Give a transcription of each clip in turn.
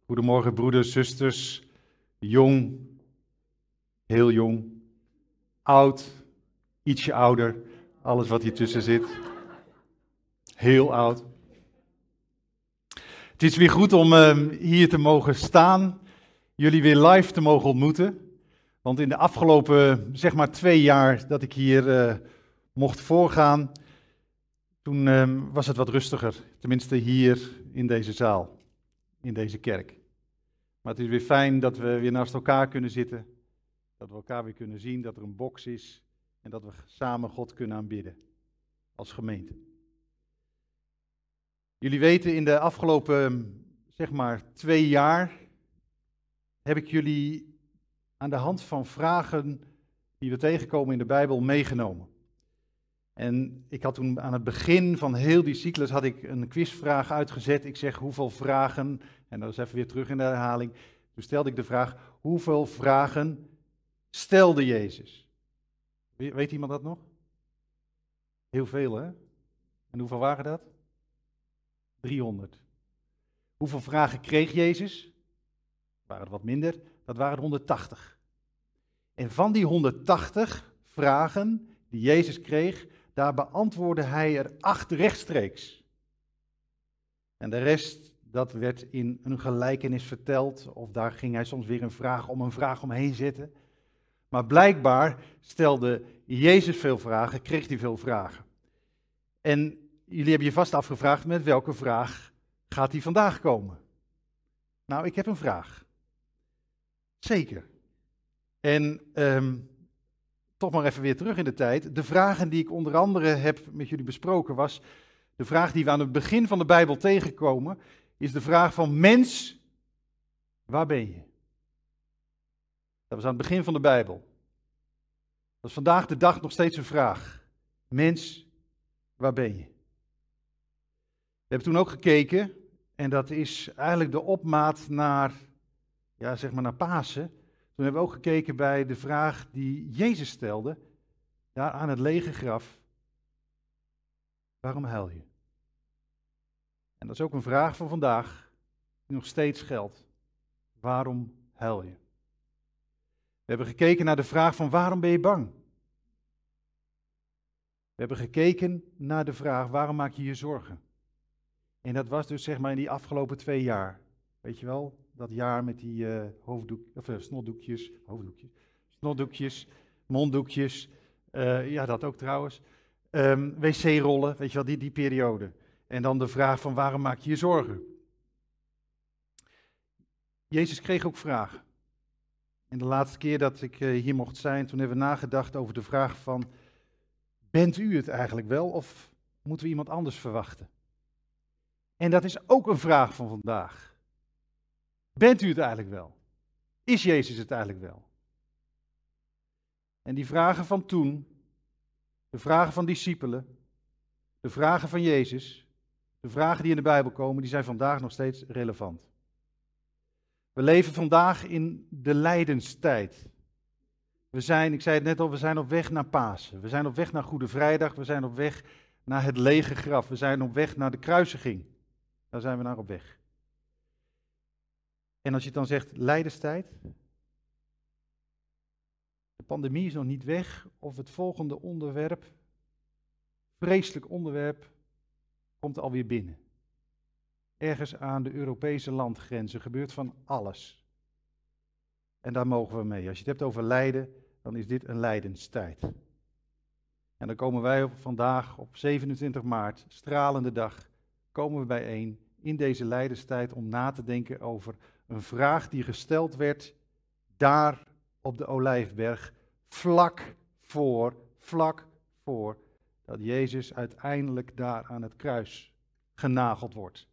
Goedemorgen broeders, zusters, jong, heel jong, oud, ietsje ouder, alles wat hier tussen zit. Heel oud. Het is weer goed om hier te mogen staan, jullie weer live te mogen ontmoeten. Want in de afgelopen, 2 jaar dat ik hier mocht voorgaan, toen was het wat rustiger. Tenminste hier in deze zaal, in deze kerk. Maar het is weer fijn dat we weer naast elkaar kunnen zitten. Dat we elkaar weer kunnen zien, dat er een box is. En dat we samen God kunnen aanbidden. Als gemeente. Jullie weten, in de afgelopen, 2 jaar heb ik jullie aan de hand van vragen die we tegenkomen in de Bijbel meegenomen. En ik had toen aan het begin van heel die cyclus had ik een quizvraag uitgezet. Ik zeg hoeveel vragen, en dat is even weer terug in de herhaling. Toen stelde ik de vraag, hoeveel vragen stelde Jezus? Weet iemand dat nog? Heel veel, hè? En hoeveel waren dat? 300. Hoeveel vragen kreeg Jezus? Dat waren er wat minder, dat waren er 180. En van die 180 vragen die Jezus kreeg, daar beantwoordde hij er 8 rechtstreeks. En de rest, dat werd in een gelijkenis verteld, of daar ging hij soms weer een vraag omheen zetten. Maar blijkbaar stelde Jezus veel vragen, kreeg hij veel vragen. En jullie hebben je vast afgevraagd, met welke vraag gaat hij vandaag komen? Nou, ik heb een vraag. Zeker. En toch maar even weer terug in de tijd. De vragen die ik onder andere heb met jullie besproken was, de vraag die we aan het begin van de Bijbel tegenkomen, is de vraag van mens, waar ben je? Dat was aan het begin van de Bijbel. Dat is vandaag de dag nog steeds een vraag. Mens, waar ben je? We hebben toen ook gekeken, en dat is eigenlijk de opmaat naar, naar Pasen. Toen hebben we ook gekeken bij de vraag die Jezus stelde, daar aan het lege graf. Waarom huil je? En dat is ook een vraag van vandaag, die nog steeds geldt. Waarom huil je? We hebben gekeken naar de vraag van waarom ben je bang? We hebben gekeken naar de vraag waarom maak je je zorgen? En dat was dus in die afgelopen 2 jaar. Weet je wel, dat jaar met die snotdoekjes, monddoekjes, dat ook trouwens. Wc-rollen, weet je wel, die periode. En dan de vraag van waarom maak je je zorgen? Jezus kreeg ook vragen. En de laatste keer dat ik hier mocht zijn, toen hebben we nagedacht over de vraag van, bent u het eigenlijk wel of moeten we iemand anders verwachten? En dat is ook een vraag van vandaag. Bent u het eigenlijk wel? Is Jezus het eigenlijk wel? En die vragen van toen, de vragen van discipelen, de vragen van Jezus, de vragen die in de Bijbel komen, die zijn vandaag nog steeds relevant. We leven vandaag in de lijdenstijd. Ik zei het net al, we zijn op weg naar Pasen. We zijn op weg naar Goede Vrijdag. We zijn op weg naar het lege graf. We zijn op weg naar de kruisiging. Daar zijn we naar op weg. En als je dan zegt lijdenstijd. De pandemie is nog niet weg. Of het volgende onderwerp, vreselijk onderwerp, komt alweer binnen. Ergens aan de Europese landgrenzen gebeurt van alles. En daar mogen we mee. Als je het hebt over lijden, dan is dit een lijdenstijd. En dan komen wij vandaag op 27 maart, stralende dag, komen we bijeen in deze lijdenstijd om na te denken over een vraag die gesteld werd daar op de Olijfberg, vlak voor dat Jezus uiteindelijk daar aan het kruis genageld wordt.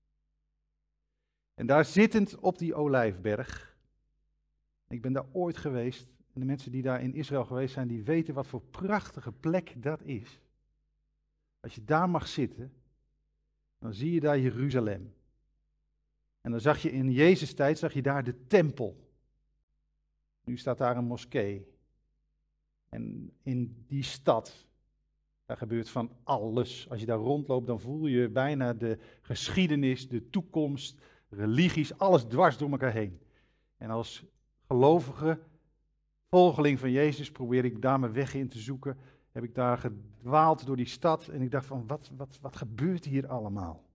En daar zittend op die Olijfberg, ik ben daar ooit geweest, en de mensen die daar in Israël geweest zijn, die weten wat voor prachtige plek dat is. Als je daar mag zitten, dan zie je daar Jeruzalem. En dan zag je in Jezus' tijd, daar de tempel. Nu staat daar een moskee. En in die stad, daar gebeurt van alles. Als je daar rondloopt, dan voel je bijna de geschiedenis, de toekomst, religies, alles dwars door elkaar heen. En als gelovige volgeling van Jezus probeer ik daar mijn weg in te zoeken. Heb ik daar gedwaald door die stad en ik dacht van, wat gebeurt hier allemaal?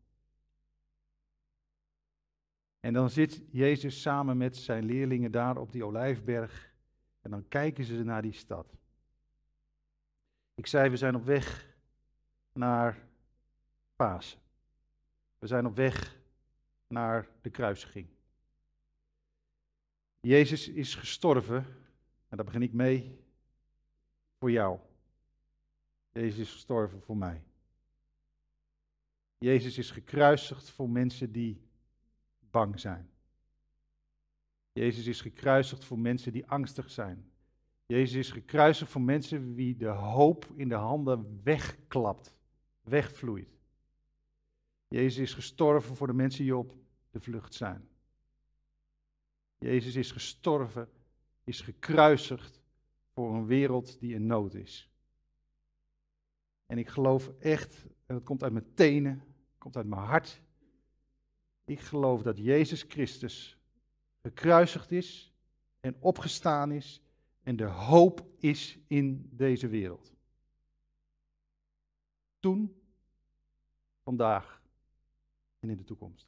En dan zit Jezus samen met zijn leerlingen daar op die Olijfberg en dan kijken ze naar die stad. Ik zei, we zijn op weg naar Pasen. We zijn op weg naar de kruisiging. Jezus is gestorven, en daar begin ik mee, voor jou. Jezus is gestorven voor mij. Jezus is gekruisigd voor mensen die bang zijn. Jezus is gekruisigd voor mensen die angstig zijn. Jezus is gekruisigd voor mensen wie de hoop in de handen wegklapt, wegvloeit. Jezus is gestorven voor de mensen die op de vlucht zijn. Jezus is gestorven, is gekruisigd voor een wereld die in nood is. En ik geloof echt, en dat komt uit mijn tenen, komt uit mijn hart. Ik geloof dat Jezus Christus gekruisigd is en opgestaan is en de hoop is in deze wereld. Toen, vandaag en in de toekomst.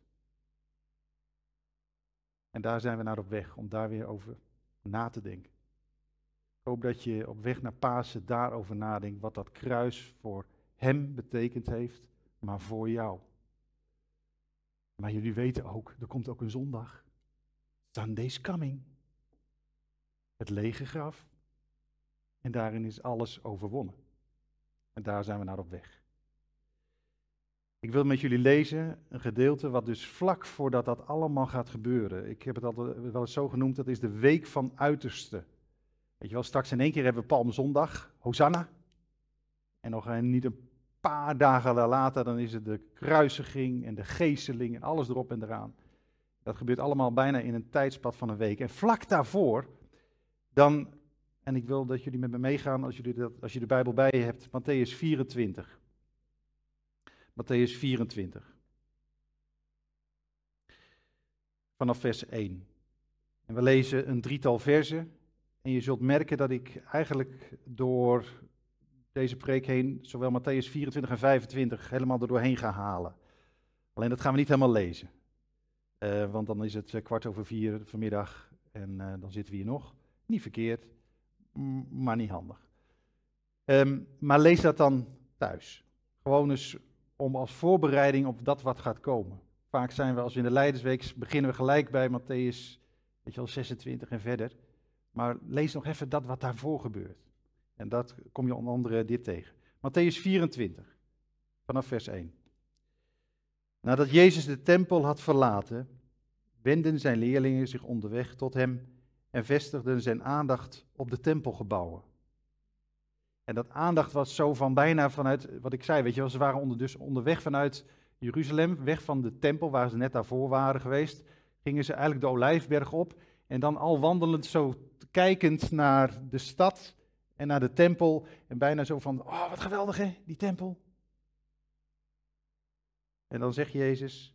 En daar zijn we naar op weg, om daar weer over na te denken. Ik hoop dat je op weg naar Pasen daarover nadenkt, wat dat kruis voor hem betekend heeft, maar voor jou. Maar jullie weten ook, er komt ook een zondag. Sunday's coming. Het lege graf. En daarin is alles overwonnen. En daar zijn we naar op weg. Ik wil met jullie lezen een gedeelte wat dus vlak voordat dat allemaal gaat gebeuren. Ik heb het altijd wel eens zo genoemd, dat is de week van uiterste. Weet je wel, straks in één keer hebben we Palmzondag, Hosanna. En nog niet een paar dagen later, dan is het de kruisiging en de geesteling en alles erop en eraan. Dat gebeurt allemaal bijna in een tijdspad van een week. En vlak daarvoor, dan, en ik wil dat jullie met me meegaan als je de Bijbel bij je hebt, Mattheüs 24. Mattheüs 24. Vanaf vers 1. En we lezen een drietal versen. En je zult merken dat ik eigenlijk door deze preek heen, zowel Mattheüs 24 en 25, helemaal er doorheen ga halen. Alleen dat gaan we niet helemaal lezen. Want dan is het 4:15 vanmiddag en dan zitten we hier nog. Niet verkeerd, maar niet handig. Maar lees dat dan thuis. Gewoon eens om als voorbereiding op dat wat gaat komen. Vaak zijn we, als we in de Leidersweek beginnen we gelijk bij Mattheüs 26 en verder. Maar lees nog even dat wat daarvoor gebeurt. En dat kom je onder andere dit tegen. Mattheüs 24, vanaf vers 1. Nadat Jezus de tempel had verlaten, wendden zijn leerlingen zich onderweg tot hem en vestigden zijn aandacht op de tempelgebouwen. En dat aandacht was zo van bijna vanuit, wat ik zei, weet je wel, ze waren dus onderweg vanuit Jeruzalem, weg van de tempel waar ze net daarvoor waren geweest, gingen ze eigenlijk de Olijfberg op en dan al wandelend zo kijkend naar de stad en naar de tempel en bijna zo van, oh wat geweldig hè, die tempel. En dan zegt Jezus,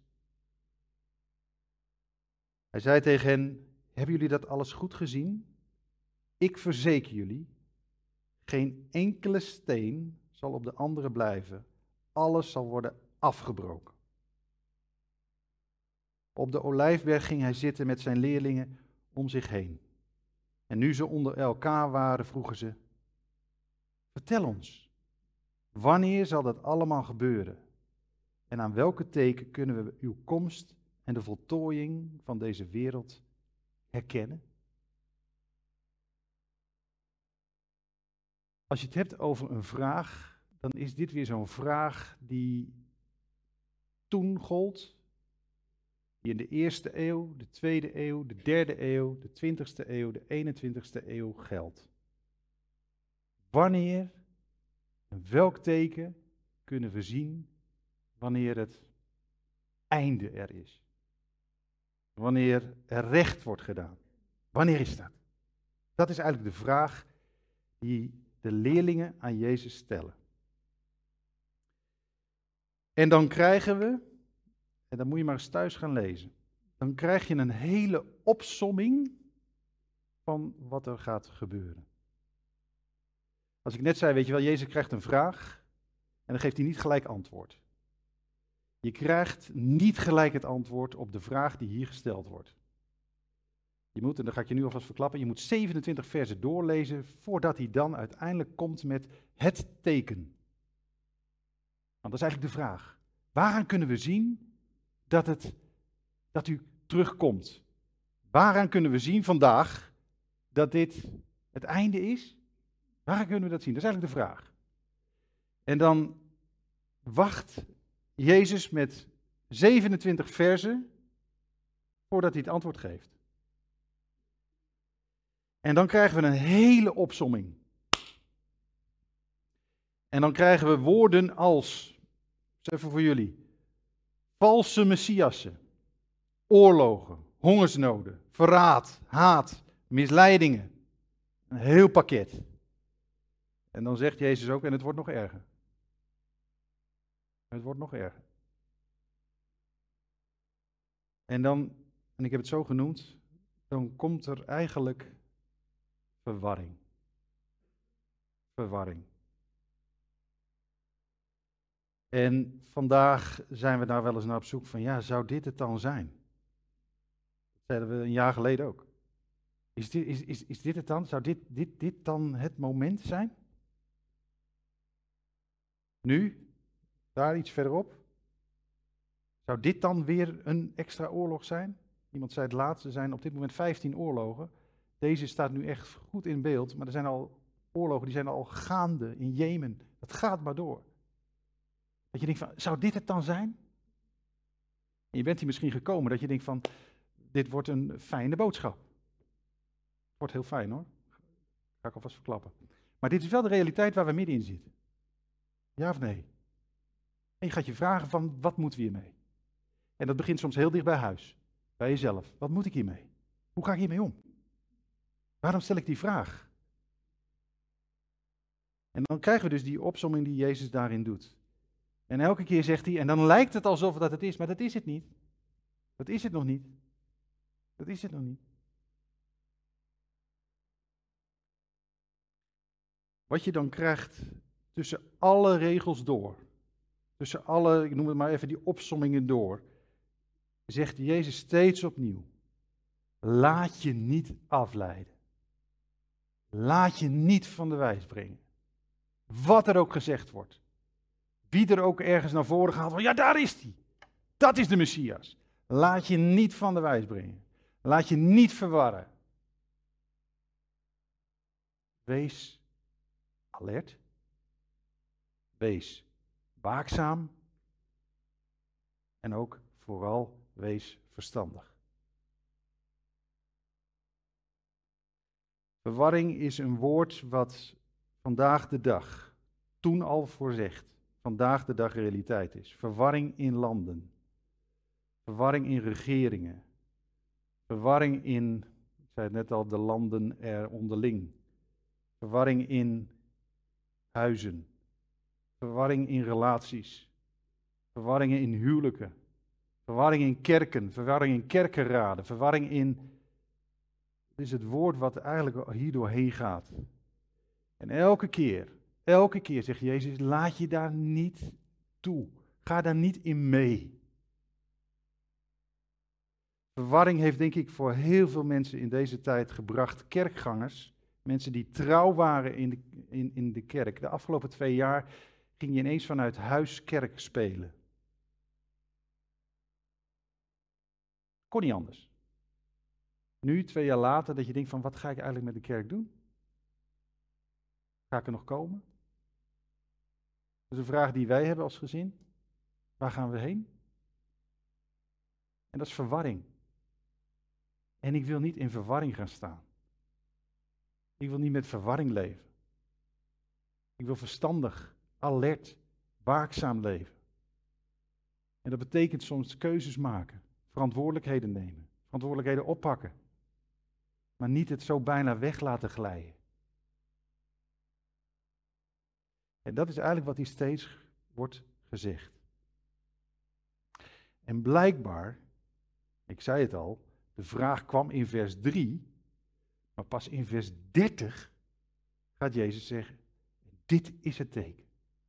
hij zei tegen hen, hebben jullie dat alles goed gezien? Ik verzeker jullie, geen enkele steen zal op de andere blijven. Alles zal worden afgebroken. Op de Olijfberg ging hij zitten met zijn leerlingen om zich heen. En nu ze onder elkaar waren, vroegen ze, vertel ons, wanneer zal dat allemaal gebeuren? En aan welke teken kunnen we uw komst en de voltooiing van deze wereld herkennen? Als je het hebt over een vraag, dan is dit weer zo'n vraag die toen gold, die in de 1e eeuw, de 2e eeuw, de 3e eeuw, de 20e eeuw, de 21e eeuw geldt. Wanneer en welk teken kunnen we zien wanneer het einde er is? Wanneer er recht wordt gedaan? Wanneer is dat? Dat is eigenlijk de vraag die de leerlingen aan Jezus stellen. En dan krijgen we, en dan moet je maar eens thuis gaan lezen, dan krijg je een hele opsomming van wat er gaat gebeuren. Als ik net zei, weet je wel, Jezus krijgt een vraag en dan geeft hij niet gelijk antwoord. Je krijgt niet gelijk het antwoord op de vraag die hier gesteld wordt. Je moet, en dat ga ik je nu alvast verklappen, je moet 27 versen doorlezen voordat hij dan uiteindelijk komt met het teken. Want dat is eigenlijk de vraag. Waaraan kunnen we zien dat u terugkomt? Waaraan kunnen we zien vandaag dat dit het einde is? Waaraan kunnen we dat zien? Dat is eigenlijk de vraag. En dan wacht Jezus met 27 versen voordat hij het antwoord geeft. En dan krijgen we een hele opsomming. En dan krijgen we woorden als, even voor jullie, valse messiassen, oorlogen, hongersnoden, verraad, haat, misleidingen. Een heel pakket. En dan zegt Jezus ook, en het wordt nog erger. Het wordt nog erger. En dan, en ik heb het zo genoemd, dan komt er eigenlijk verwarring. Verwarring. En vandaag zijn we daar wel eens naar op zoek van, ja, zou dit het dan zijn? Dat zeiden we een jaar geleden ook. Is dit het dan? Zou dit dan het moment zijn? Nu, daar iets verderop. Zou dit dan weer een extra oorlog zijn? Iemand zei het laatste, er zijn op dit moment 15 oorlogen. Deze staat nu echt goed in beeld, maar er zijn al oorlogen die zijn al gaande in Jemen. Dat gaat maar door. Dat je denkt van, zou dit het dan zijn? En je bent hier misschien gekomen dat je denkt van, dit wordt een fijne boodschap. Het wordt heel fijn hoor. Ga ik alvast verklappen. Maar dit is wel de realiteit waar we middenin zitten. Ja of nee? En je gaat je vragen van, wat moeten we hiermee? En dat begint soms heel dicht bij huis. Bij jezelf. Wat moet ik hiermee? Hoe ga ik hiermee om? Waarom stel ik die vraag? En dan krijgen we dus die opsomming die Jezus daarin doet. En elke keer zegt hij, en dan lijkt het alsof dat het is, maar dat is het niet. Dat is het nog niet. Dat is het nog niet. Wat je dan krijgt tussen alle regels door, tussen alle, ik noem het maar even die opsommingen door, zegt Jezus steeds opnieuw, laat je niet afleiden. Laat je niet van de wijs brengen. Wat er ook gezegd wordt. Wie er ook ergens naar voren gaat van, ja daar is hij. Dat is de Messias. Laat je niet van de wijs brengen. Laat je niet verwarren. Wees alert. Wees waakzaam. En ook vooral wees verstandig. Verwarring is een woord wat vandaag de dag, toen al voorzegd, vandaag de dag realiteit is. Verwarring in landen. Verwarring in regeringen. Verwarring in, ik zei het net al, de landen er onderling. Verwarring in huizen. Verwarring in relaties. Verwarringen in huwelijken. Verwarring in kerken. Verwarring in kerkenraden. Verwarring in... Het is het woord wat eigenlijk hier doorheen gaat. En elke keer zegt Jezus, laat je daar niet toe. Ga daar niet in mee. Verwarring heeft denk ik voor heel veel mensen in deze tijd gebracht, kerkgangers, mensen die trouw waren in de kerk. De afgelopen 2 jaar ging je ineens vanuit huis kerk spelen. Kon niet anders. Nu, 2 jaar later, dat je denkt van, wat ga ik eigenlijk met de kerk doen? Ga ik er nog komen? Dat is een vraag die wij hebben als gezin. Waar gaan we heen? En dat is verwarring. En ik wil niet in verwarring gaan staan. Ik wil niet met verwarring leven. Ik wil verstandig, alert, waakzaam leven. En dat betekent soms keuzes maken, verantwoordelijkheden nemen, verantwoordelijkheden oppakken. Maar niet het zo bijna weg laten glijden. En dat is eigenlijk wat hier steeds wordt gezegd. En blijkbaar Ik zei het al, de vraag kwam in vers 3, maar pas in vers 30 gaat Jezus zeggen, dit is het teken.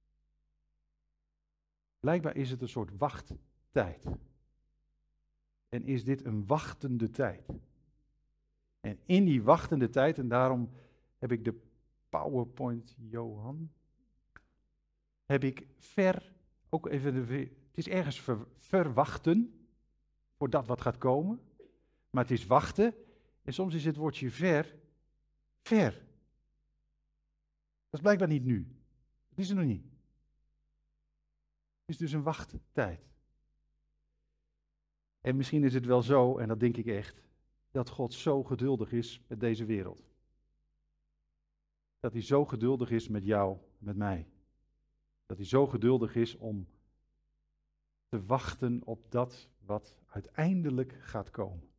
Blijkbaar is het een soort wachttijd. En is dit een wachtende tijd. En in die wachtende tijd, en daarom heb ik de PowerPoint, Johan, heb ik ook even, het is ergens verwachten, voor dat wat gaat komen, maar het is wachten, en soms is het woordje ver. Dat is blijkbaar niet nu. Dat is er nog niet. Het is dus een wachttijd. En misschien is het wel zo, en dat denk ik echt, dat God zo geduldig is met deze wereld. Dat hij zo geduldig is met jou, met mij. Dat hij zo geduldig is om te wachten op dat wat uiteindelijk gaat komen.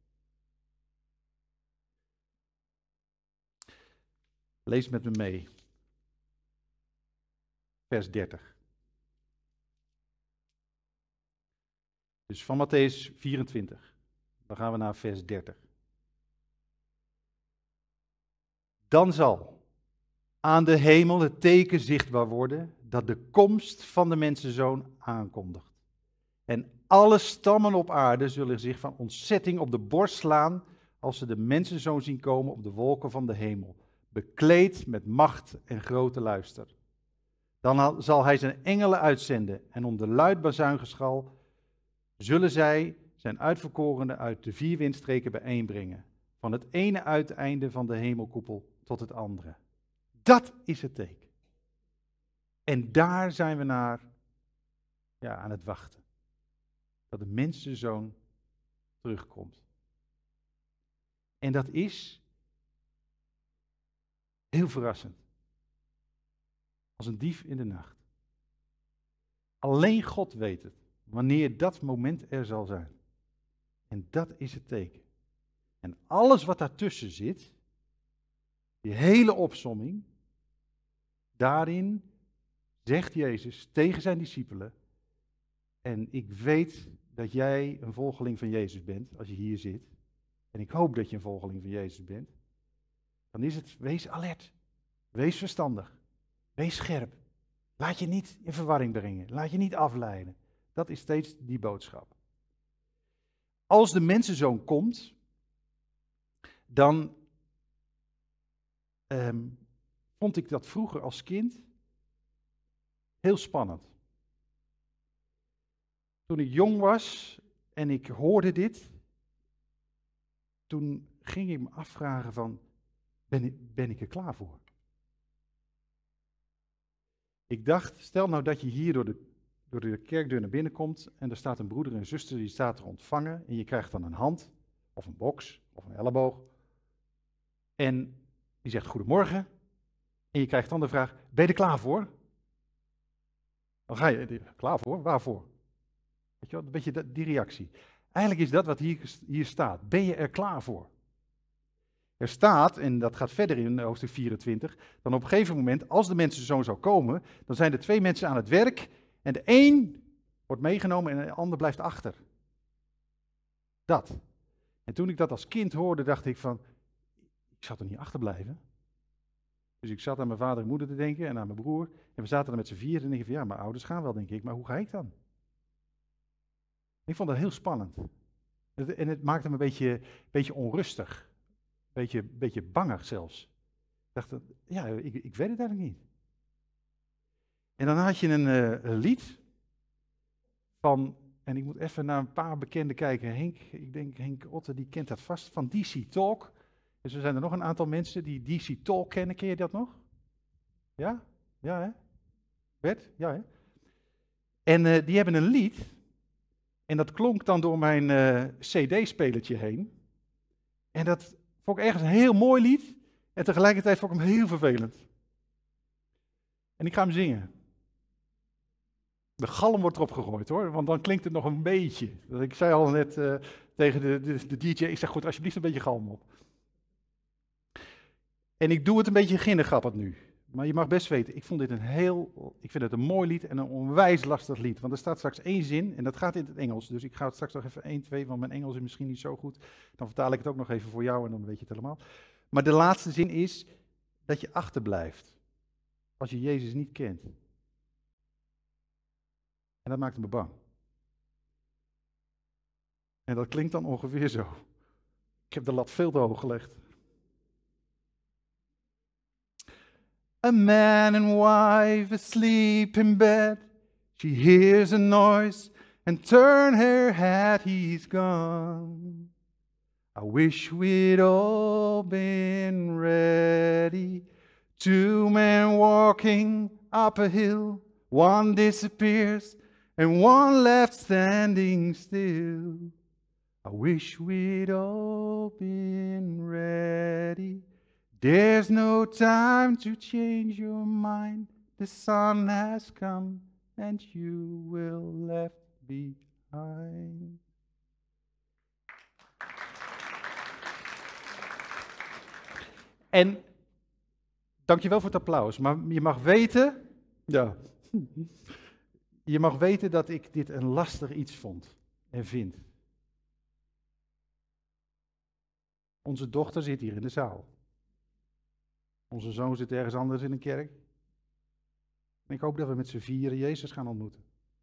Lees met me mee. Vers 30. Dus van Mattheüs 24. Dan gaan we naar vers 30. Dan zal aan de hemel het teken zichtbaar worden dat de komst van de mensenzoon aankondigt. En alle stammen op aarde zullen zich van ontzetting op de borst slaan als ze de mensenzoon zien komen op de wolken van de hemel, bekleed met macht en grote luister. Dan zal hij zijn engelen uitzenden en onder luid bazuingeschal zullen zij zijn uitverkorenen uit de 4 windstreken bijeenbrengen, van het ene uiteinde van de hemelkoepel tot het andere. Dat is het teken. En daar zijn we naar aan het wachten. Dat de mensenzoon terugkomt. En dat is heel verrassend. Als een dief in de nacht. Alleen God weet het, wanneer dat moment er zal zijn. En dat is het teken. En alles wat daartussen zit, die hele opsomming, daarin zegt Jezus tegen zijn discipelen, en ik weet dat jij een volgeling van Jezus bent, als je hier zit, en ik hoop dat je een volgeling van Jezus bent, dan is het, wees alert, wees verstandig, wees scherp, laat je niet in verwarring brengen, laat je niet afleiden. Dat is steeds die boodschap. Als de mensenzoon komt, dan vond ik dat vroeger als kind heel spannend. Toen ik jong was en ik hoorde dit, toen ging ik me afvragen van, ben ik er klaar voor? Ik dacht, stel nou dat je hier door de kerkdeur naar binnen komt en er staat een broeder en zuster die staat te ontvangen en je krijgt dan een hand of een box of een elleboog en die zegt goedemorgen en je krijgt dan de vraag, ben je er klaar voor? Dan ga je, klaar voor? Waarvoor? Weet je wel, een beetje die reactie. Eigenlijk is dat wat hier staat. Ben je er klaar voor? Er staat, en dat gaat verder in hoofdstuk 24, dan op een gegeven moment, als de mensenzoon zou komen, dan zijn er 2 mensen aan het werk en de een wordt meegenomen en de ander blijft achter. Dat. En toen ik dat als kind hoorde, dacht ik van, ik zal er niet achterblijven. Dus ik zat aan mijn vader en moeder te denken en aan mijn broer. En we zaten er met z'n 4 en ik van, ja, mijn ouders gaan wel, denk ik, maar hoe ga ik dan? Ik vond dat heel spannend. En het maakte me een beetje onrustig. Een beetje bangig zelfs. Ik dacht, ja, ik weet het eigenlijk niet. En dan had je een lied van, en ik moet even naar een paar bekenden kijken. Ik denk Henk Otte, die kent dat vast, van DC Talk. Dus er zijn er nog een aantal mensen die DC Talk kennen. Ken je dat nog? Ja? Ja, hè? Bert? Ja, hè? En die hebben een lied. En dat klonk dan door mijn cd-spelertje heen. En dat vond ik ergens een heel mooi lied. En tegelijkertijd vond ik hem heel vervelend. En ik ga hem zingen. De galm wordt erop gegooid hoor, want dan klinkt het nog een beetje. Ik zei al net tegen de DJ, ik zeg goed, alsjeblieft een beetje galm op. En ik doe het een beetje ginnegappend nu. Maar je mag best weten, ik vind het een mooi lied en een onwijs lastig lied. Want er staat straks één zin en dat gaat in het Engels. Dus ik ga het straks nog even 1, 2, want mijn Engels is misschien niet zo goed. Dan vertaal ik het ook nog even voor jou en dan weet je het helemaal. Maar de laatste zin is dat je achterblijft als je Jezus niet kent. En dat maakt me bang. En dat klinkt dan ongeveer zo. Ik heb de lat veel te hoog gelegd. A man and wife asleep in bed. She hears a noise and turn her head, he's gone. I wish we'd all been ready. 2 men walking up a hill. One disappears and one left standing still. I wish we'd all been ready. There's no time to change your mind. The sun has come and you will left behind. En dankjewel voor het applaus, maar je mag weten, je mag weten dat ik dit een lastig iets vond en vind. Onze dochter zit hier in de zaal. Onze zoon zit ergens anders in een kerk. En ik hoop dat we met z'n vieren Jezus gaan ontmoeten.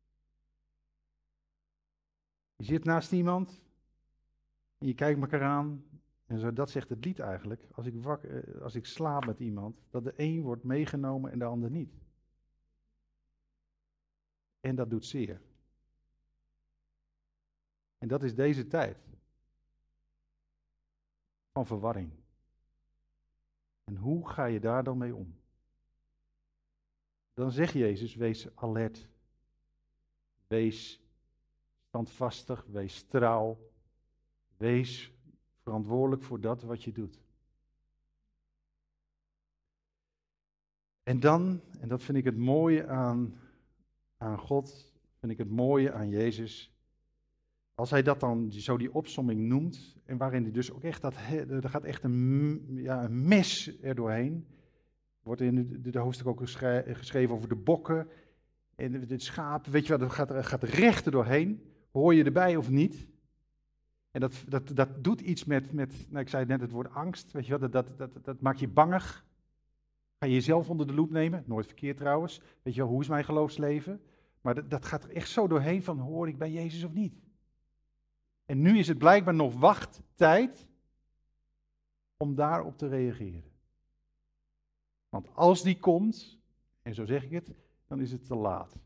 Je zit naast iemand en je kijkt elkaar aan. En zo, dat zegt het lied eigenlijk. Als ik slaap met iemand, dat de een wordt meegenomen en de ander niet. En dat doet zeer. En dat is deze tijd. Van verwarring. En hoe ga je daar dan mee om? Dan zegt Jezus, wees alert. Wees standvastig, wees trouw. Wees verantwoordelijk voor dat wat je doet. En dan, en dat vind ik het mooie aan God, vind ik het mooie aan Jezus, als hij dat dan zo die opsomming noemt, en waarin hij dus ook echt, er gaat echt een mes er doorheen. Wordt in de hoofdstuk ook geschreven over de bokken en het schaap, weet je wat, dat gaat recht er doorheen. Hoor je erbij of niet? En dat doet iets met nou, ik zei net het woord angst, weet je wat, dat maakt je bangig. Ga je jezelf onder de loep nemen, nooit verkeerd trouwens. Weet je wel, hoe is mijn geloofsleven? Maar dat gaat er echt zo doorheen van, hoor ik bij Jezus of niet? En nu is het blijkbaar nog wachttijd om daarop te reageren. Want als die komt, en zo zeg ik het, dan is het te laat.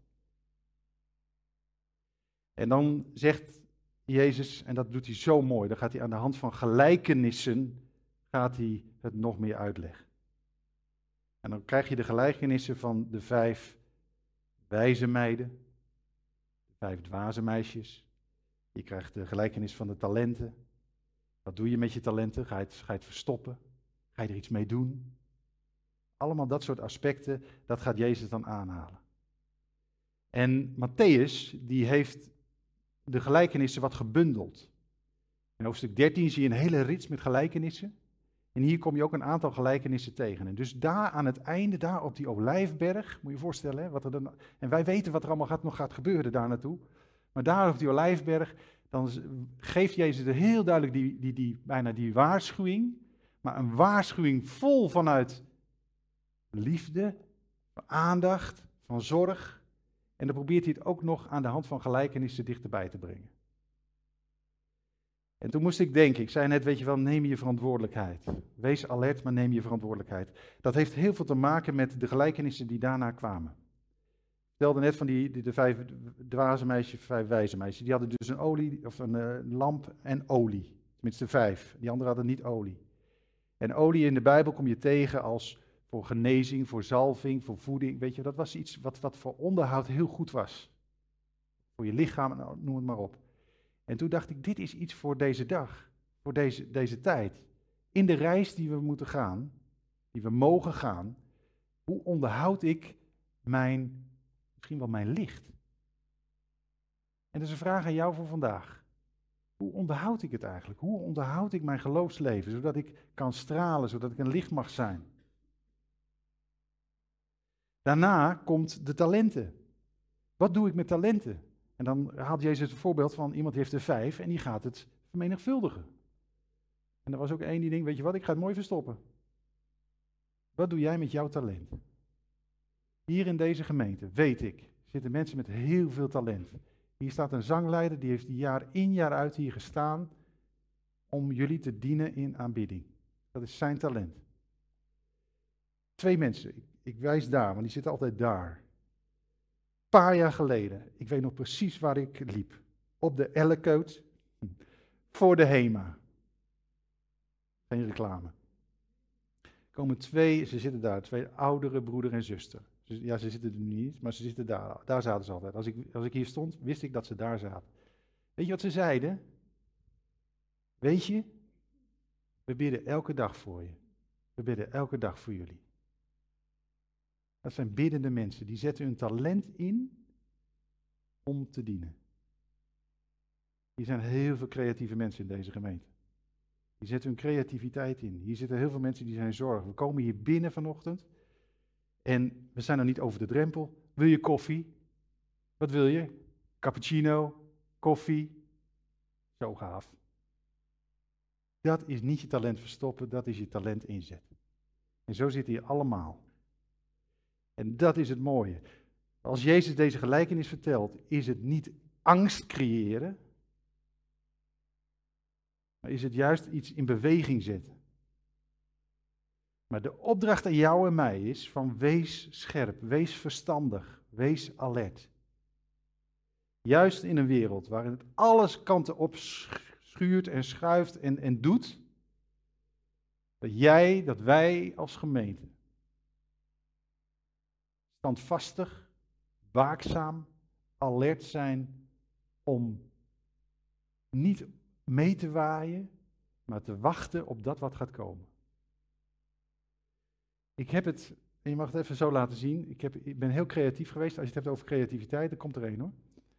En dan zegt Jezus, en dat doet hij zo mooi, dan gaat hij aan de hand van gelijkenissen, gaat hij het nog meer uitleggen. En dan krijg je de gelijkenissen van de 5 wijze meiden, de 5 dwaze meisjes. Je krijgt de gelijkenis van de talenten. Wat doe je met je talenten? Ga je het verstoppen? Ga je er iets mee doen? Allemaal dat soort aspecten, dat gaat Jezus dan aanhalen. En Matthäus, die heeft de gelijkenissen wat gebundeld. In hoofdstuk 13 zie je een hele rits met gelijkenissen. En hier kom je ook een aantal gelijkenissen tegen. En dus daar aan het einde, daar op die Olijfberg, moet je je voorstellen, hè, wat er dan, en wij weten wat er allemaal nog gaat gebeuren daar naartoe. Maar daar op die Olijfberg, dan geeft Jezus er heel duidelijk bijna die waarschuwing. Maar een waarschuwing vol vanuit liefde, van aandacht, van zorg. En dan probeert hij het ook nog aan de hand van gelijkenissen dichterbij te brengen. En toen moest ik denken, ik zei net, weet je wel, neem je verantwoordelijkheid. Wees alert, maar neem je verantwoordelijkheid. Dat heeft heel veel te maken met de gelijkenissen die daarna kwamen. Ik vertelde net van de 5 dwaze meisjes, 5 wijze meisjes. Die hadden dus een lamp en olie. Tenminste 5. Die anderen hadden niet olie. En olie in de Bijbel kom je tegen als voor genezing, voor zalving, voor voeding. Weet je, dat was iets wat voor onderhoud heel goed was. Voor je lichaam, nou, noem het maar op. En toen dacht ik, dit is iets voor deze dag, voor deze tijd. In de reis die we moeten gaan, die we mogen gaan, hoe onderhoud ik misschien wel mijn licht? En dat is een vraag aan jou voor vandaag. Hoe onderhoud ik het eigenlijk? Hoe onderhoud ik mijn geloofsleven, zodat ik kan stralen, zodat ik een licht mag zijn? Daarna komt de talenten. Wat doe ik met talenten? En dan haalt Jezus een voorbeeld van iemand die heeft er 5 en die gaat het vermenigvuldigen. En er was ook één die denkt, weet je wat, ik ga het mooi verstoppen. Wat doe jij met jouw talent? Hier in deze gemeente, weet ik, zitten mensen met heel veel talent. Hier staat een zangleider, die heeft jaar in jaar uit hier gestaan om jullie te dienen in aanbidding. Dat is zijn talent. 2 mensen, ik wijs daar, want die zitten altijd daar. Een paar jaar geleden, ik weet nog precies waar ik liep. Op de Ellekoot, voor de HEMA. Geen reclame. Er komen 2, ze zitten daar, 2 oudere broeder en zuster. Ja, ze zitten er nu niet, maar ze zitten daar. Daar zaten ze altijd. Als ik hier stond, wist ik dat ze daar zaten. Weet je wat ze zeiden? Weet je, we bidden elke dag voor je. We bidden elke dag voor jullie. Dat zijn biddende mensen, die zetten hun talent in om te dienen. Hier zijn heel veel creatieve mensen in deze gemeente. Die zetten hun creativiteit in. Hier zitten heel veel mensen die zijn zorgen. We komen hier binnen vanochtend en we zijn nog niet over de drempel. Wil je koffie? Wat wil je? Cappuccino, koffie. Zo gaaf. Dat is niet je talent verstoppen, dat is je talent inzetten. En zo zitten hier allemaal. En dat is het mooie. Als Jezus deze gelijkenis vertelt, is het niet angst creëren, maar is het juist iets in beweging zetten. Maar de opdracht aan jou en mij is van wees scherp, wees verstandig, wees alert. Juist in een wereld waarin het alles kanten op schuurt en schuift en doet, dat wij als gemeente standvastig, waakzaam, alert zijn om niet mee te waaien, maar te wachten op dat wat gaat komen. Ik heb het, en je mag het even zo laten zien, ik ben heel creatief geweest. Als je het hebt over creativiteit, dan komt er een hoor.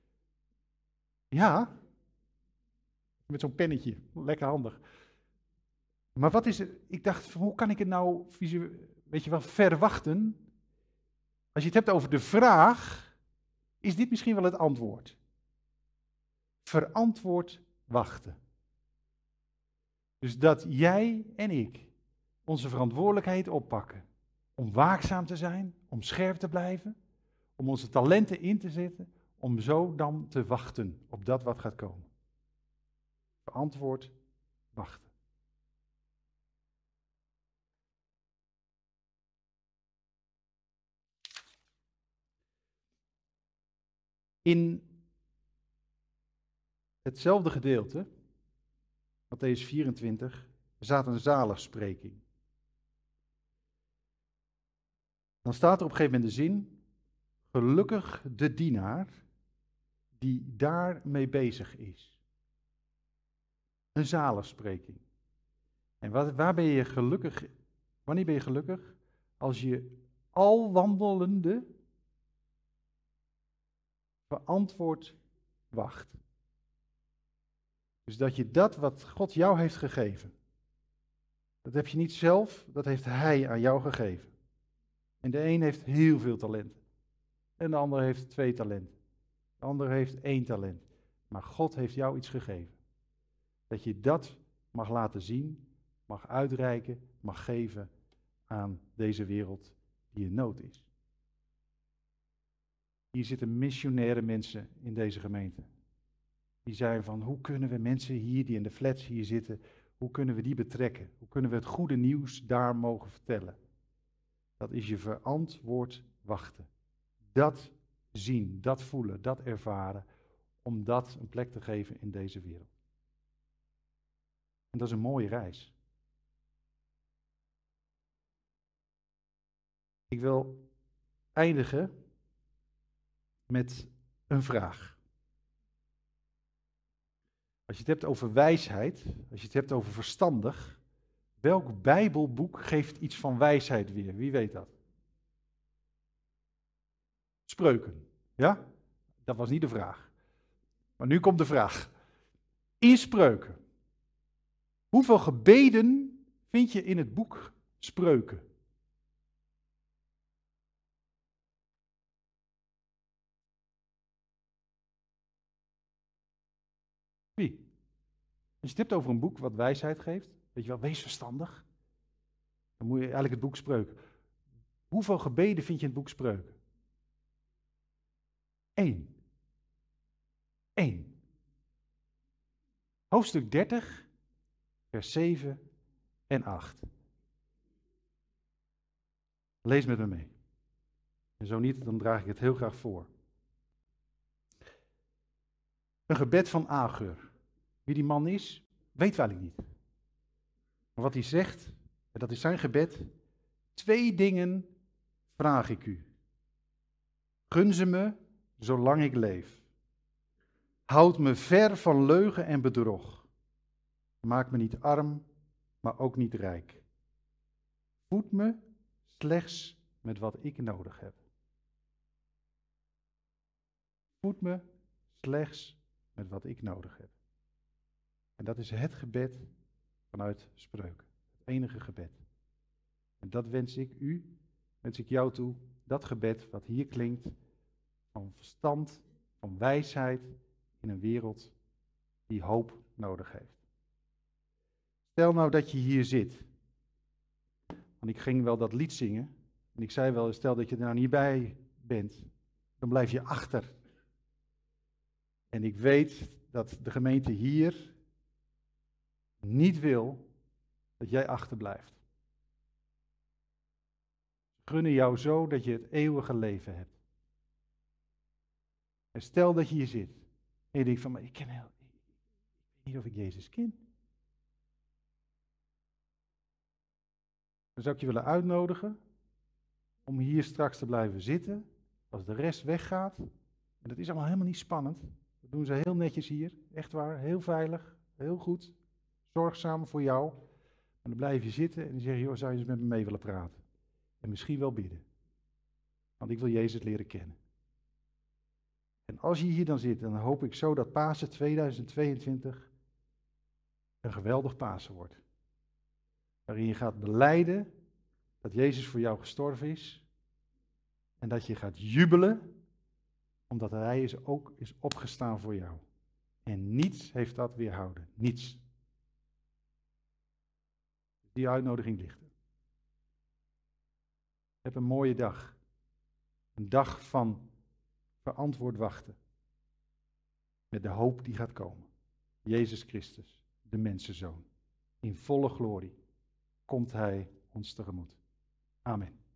Ja, met zo'n pennetje, lekker handig. Maar wat is het, ik dacht, hoe kan ik het nou, weet je wel, verwachten? Als je het hebt over de vraag, is dit misschien wel het antwoord. Verantwoord wachten. Dus dat jij en ik onze verantwoordelijkheid oppakken. Om waakzaam te zijn, om scherp te blijven, om onze talenten in te zetten, om zo dan te wachten op dat wat gaat komen. Verantwoord wachten. In hetzelfde gedeelte, Mattheüs 24, staat een zaligspreking. Dan staat er op een gegeven moment de zin, gelukkig de dienaar die daarmee bezig is. Een zaligspreking. En waar ben je gelukkig? Wanneer ben je gelukkig? Als je al wandelende verantwoord wacht. Dus dat je dat wat God jou heeft gegeven, dat heb je niet zelf, dat heeft Hij aan jou gegeven. En de een heeft heel veel talenten. En de ander heeft 2 talenten. De ander heeft 1 talent. Maar God heeft jou iets gegeven. Dat je dat mag laten zien, mag uitreiken, mag geven aan deze wereld die in nood is. Hier zitten missionaire mensen in deze gemeente. Die zijn van, hoe kunnen we mensen hier die in de flats hier zitten, hoe kunnen we die betrekken? Hoe kunnen we het goede nieuws daar mogen vertellen? Dat is je verantwoord wachten. Dat zien, dat voelen, dat ervaren, om dat een plek te geven in deze wereld. En dat is een mooie reis. Ik wil eindigen met een vraag. Als je het hebt over wijsheid, als je het hebt over verstandig, welk Bijbelboek geeft iets van wijsheid weer? Wie weet dat? Spreuken, ja? Dat was niet de vraag. Maar nu komt de vraag. In Spreuken, hoeveel gebeden vind je in het boek Spreuken? Wie? Als je het hebt over een boek wat wijsheid geeft, weet je wel, wees verstandig. Dan moet je eigenlijk het boek Spreuken. Hoeveel gebeden vind je in het boek Spreuken? 1. 1. Hoofdstuk 30, vers 7 en 8. Lees met me mee. En zo niet, dan draag ik het heel graag voor. Een gebed van Agur. Wie die man is, weten we eigenlijk niet. Maar wat hij zegt, en dat is zijn gebed. 2 dingen vraag ik u. Gun ze me, zolang ik leef. Houd me ver van leugen en bedrog. Maak me niet arm, maar ook niet rijk. Voed me slechts met wat ik nodig heb. Voed me slechts met wat ik nodig heb. En dat is het gebed vanuit Spreuken. Het enige gebed. En dat wens ik jou toe, dat gebed wat hier klinkt, van verstand, van wijsheid in een wereld die hoop nodig heeft. Stel nou dat je hier zit. Want ik ging wel dat lied zingen. En ik zei wel, stel dat je er nou niet bij bent. Dan blijf je achter. En ik weet dat de gemeente hier niet wil dat jij achterblijft. Ze gunnen jou zo dat je het eeuwige leven hebt. En stel dat je hier zit. En je denkt van, maar ik weet niet of ik Jezus ken. Dan zou ik je willen uitnodigen om hier straks te blijven zitten, als de rest weggaat. En dat is allemaal helemaal niet spannend. Dat doen ze heel netjes hier, echt waar, heel veilig, heel goed, zorgzaam voor jou. En dan blijf je zitten en dan zeg je, joh, zou je eens met me mee willen praten? En misschien wel bidden. Want ik wil Jezus leren kennen. En als je hier dan zit, dan hoop ik zo dat Pasen 2022 een geweldig Pasen wordt. Waarin je gaat belijden dat Jezus voor jou gestorven is. En dat je gaat jubelen, omdat Hij ook is opgestaan voor jou. En niets heeft dat weerhouden. Niets. Die uitnodiging ligt er. Heb een mooie dag. Een dag van verantwoord wachten. Met de hoop die gaat komen. Jezus Christus, de mensenzoon. In volle glorie komt Hij ons tegemoet. Amen.